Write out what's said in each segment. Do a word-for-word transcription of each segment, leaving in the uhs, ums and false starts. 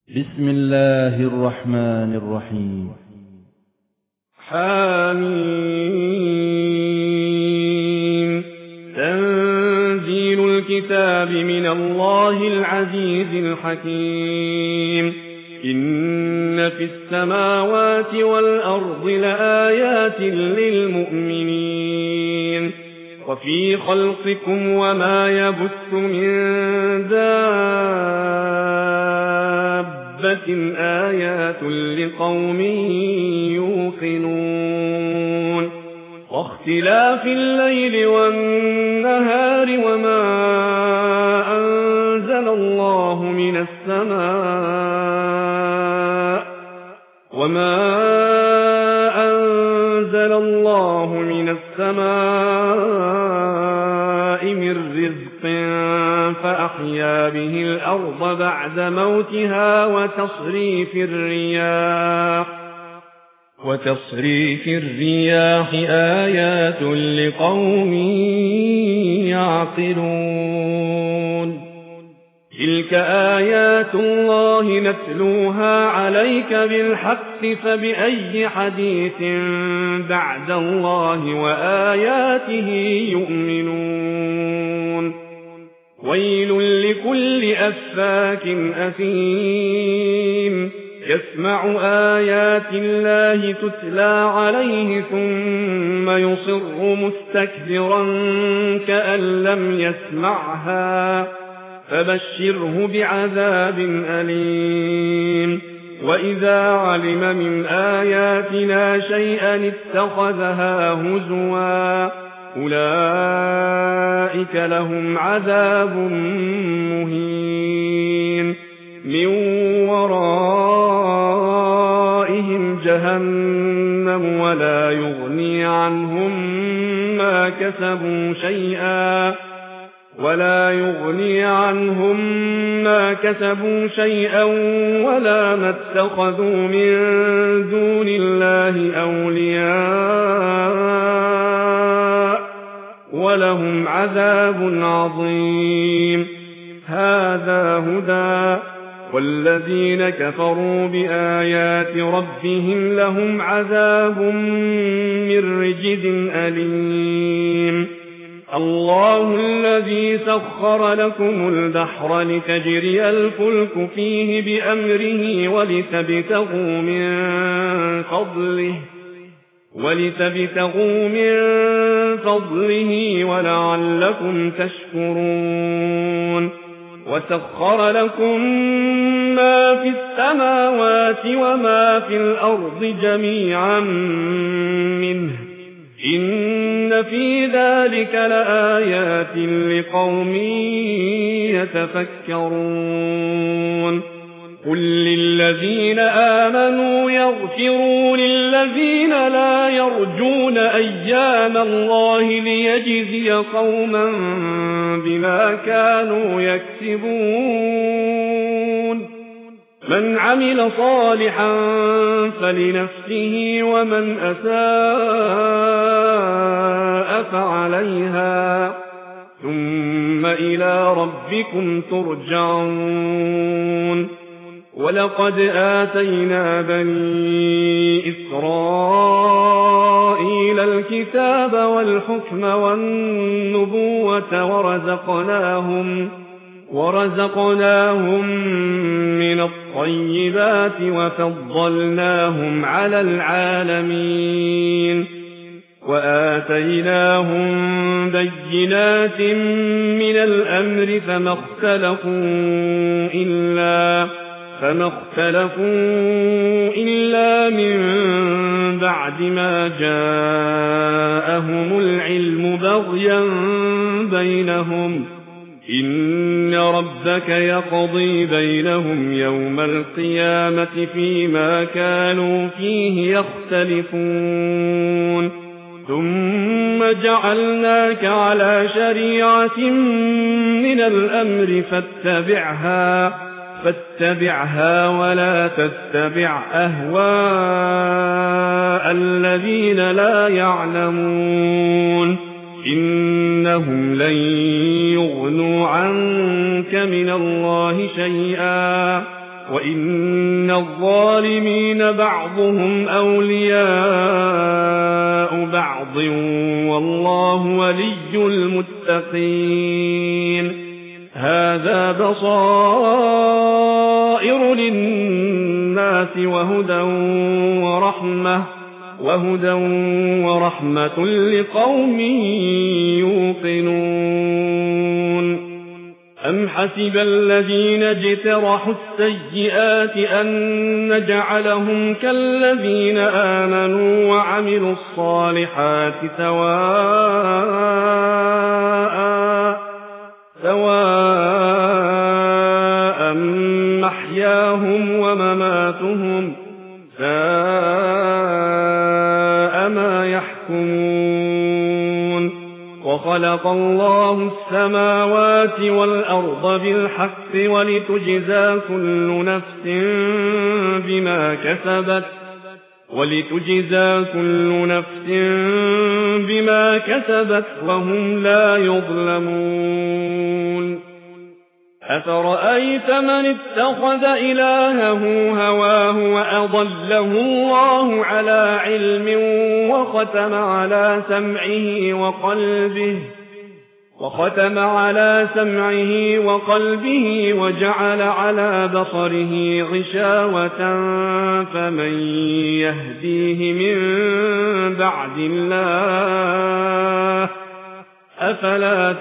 بسم الله الرحمن الرحيم. حميم. تنزيل الكتاب من الله العزيز الحكيم. إن في السماوات والأرض لآيات للمؤمنين وفي خلقكم وما يبث من دابة آيات لقوم يوقنون واختلاف الليل والنهار وما أنزل الله من السماء وما أنزل الله من السماء من رزق فأحيا به الأرض بعد موتها وتصريف الرياح وتصريف الرياح آيات لقوم يعقلون. تلك آيات الله نتلوها عليك بالحق فبأي حديث بعد الله وآياته يؤمنون. ويل لكل أفاك أثيم يسمع آيات الله تتلى عليه ثم يصر مستكبرا كأن لم يسمعها فبشره بعذاب أليم. وإذا علم من آياتنا شيئا اتخذها هزوا أولئك لهم عذاب مهين من ورائهم جهنم ولا يغني عنهم ما كسبوا شيئا ولا يغني عنهم ما كسبوا شيئا ولا ما اتخذوا من دون الله أولياء ولهم عذاب عظيم. هذا هدى والذين كفروا بآيات ربهم لهم عذاب من رجز أليم. الله الذي سخر لكم البحر لتجري الفلك فيه بأمره ولتبتغوا من فضله ولتبتغوا من فضله ولعلكم تشكرون. وسخر لكم ما في السماوات وما في الأرض جميعا منه إن في ذلك لآيات لقوم يتفكرون. قل للذين آمنوا يغفروا للذين لا يرجون أيام الله ليجزي قوما بما كانوا يكسبون. من عمل صالحا فلنفسه ومن أساء فعليها ثم إلى ربكم ترجعون. ولقد آتينا بني إسرائيل الكتاب والحكم والنبوة ورزقناهم ورزقناهم من الطيبات وفضلناهم على العالمين وآتيناهم بينات من الأمر فما اختلفوا إلا فما اختلفوا إلا من بعد ما جاءهم العلم بغيا بينهم إن ربك يقضي بينهم يوم القيامة فيما كانوا فيه يختلفون. ثم جعلناك على شريعة من الأمر فاتبعها فاتبعها ولا تتبع أهواء الذين لا يعلمون إنهم لن يغنوا عنك من الله شيئا وإن الظالمين بعضهم أولياء بعض والله ولي المتقين هذا بصائر للناس وهدى ورحمة وهدى ورحمة لقوم يوقنون أم حسب الذين اجترحوا السيئات أن نجعلهم كالذين آمنوا وعملوا الصالحات سواء سواء محياهم ومماتهم ساء ما يحكمون وخلق الله السماوات والأرض بالحق ولتجزى كل نفس بما كسبت ولتجزى كل نفس بما كسبت وهم لا يظلمون أفرأيت من اتخذ إلهه هواه وأضله الله على علم وختم على سمعه وقلبه وختم على سمعه وقلبه وجعل على بصره غشاوة فمن يهديه من بعد الله أفلا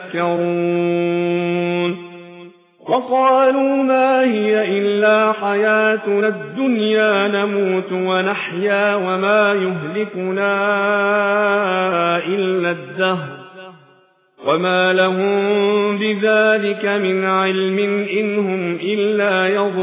تذكرون وقالوا ما هي إلا حياتنا الدنيا نموت ونحيا وما يهلكنا إلا الدهر وما لهم بذلك من علم إن هم إلا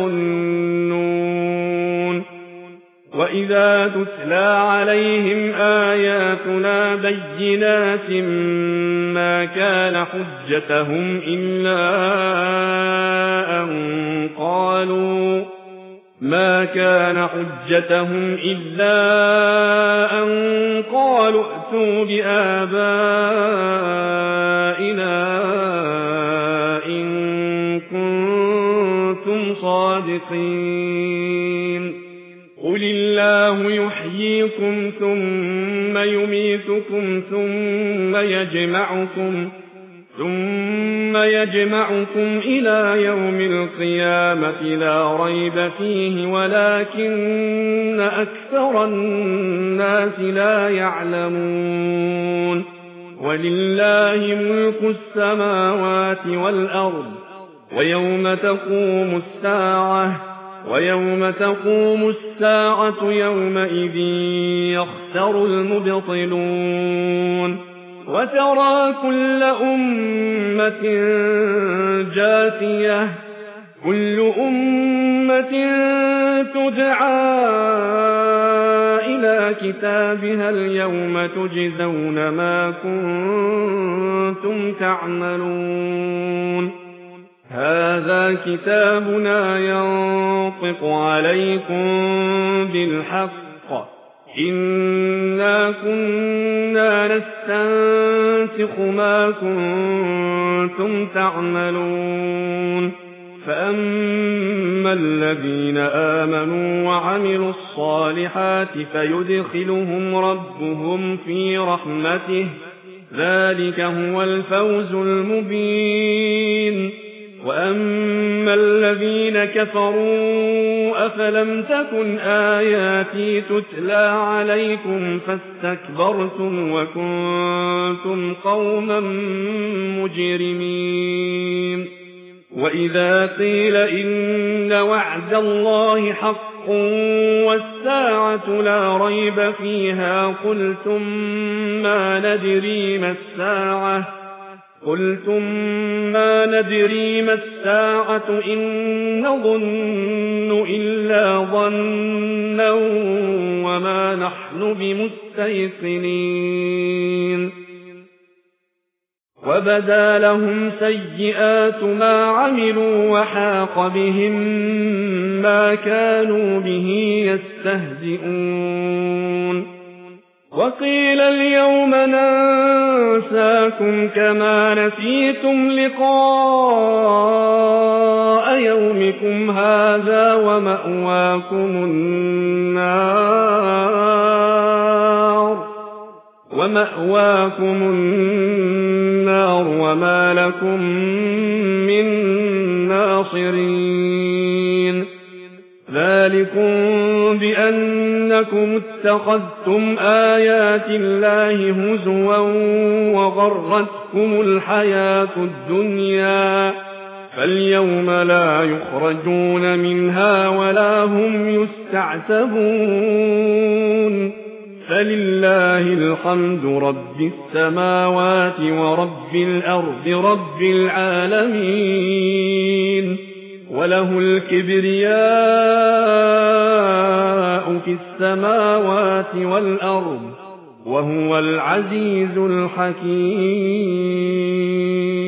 يظنون وإذا تتلى عليهم آياتنا بينات ما كان حجتهم إلا أن قالوا ما كان حجتهم إلا أن قالوا ائتوا بآبائنا إن كنتم صادقين قل الله يحييكم ثم يميتكم ثم يجمعكم ثم يجمعكم إلى يوم القيامة لا ريب فيه ولكن أكثر الناس لا يعلمون ولله ملك السماوات والأرض ويوم تقوم الساعة ويوم تقوم الساعة يومئذ يخسر المبطلون وترى كل أمة جاثية كل أمة تدعى إلى كتابها اليوم تجزون ما كنتم تعملون هذا كتابنا ينطق عليكم بالحق إنا كنا نستنسخ ما كنتم تعملون فأما الذين آمنوا وعملوا الصالحات فيدخلهم ربهم في رحمته ذلك هو الفوز المبين وأما الذين كفروا أفلم تكن آياتي تتلى عليكم فاستكبرتم وكنتم قوما مجرمين وإذا قيل إن وعد الله حق والساعة لا ريب فيها قلتم ما ندري ما الساعة قلتم ما ندري ما الساعة إن نظن إلا ظنا وما نحن بمستيقنين وبدا لهم سيئات ما عملوا وحاق بهم ما كانوا به يستهزئون وقيل اليوم ننساكم كما نسيتم لقاء يومكم هذا ومأواكم النار ومأواكم النار وما لكم من ناصرين ذلكم بأنكم اتخذتم آيات الله هزوا وغرتكم الحياة الدنيا فاليوم لا يخرجون منها ولا هم يستعتبون فلله الحمد رب السماوات ورب الأرض رب العالمين وله الكبرياء في السماوات والأرض وهو العزيز الحكيم.